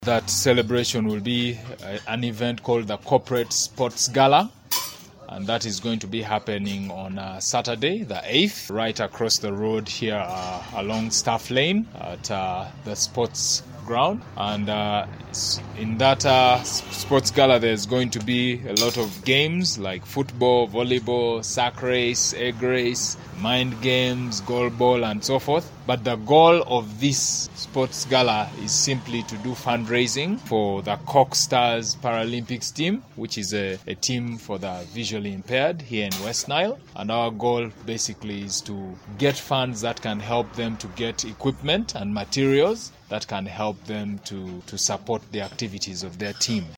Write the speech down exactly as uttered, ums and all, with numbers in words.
That celebration will be uh, an event called the Corporate Sports Gala, and that is going to be happening on uh, Saturday, the eighth, right across the road here uh, along Staff Lane at uh, the sports ground. And uh, in that uh, sports gala, there's going to be a lot of games like football, volleyball, sack race, egg race, mind games, goal ball, and so forth. But the goal of this sports gala is simply to do fundraising for the Cock Stars Paralympics team, which is a, a team for the visually impaired here in West Nile. And our goal basically is to get funds that can help them to get equipment and materials that can help them to, to support the activities of their team.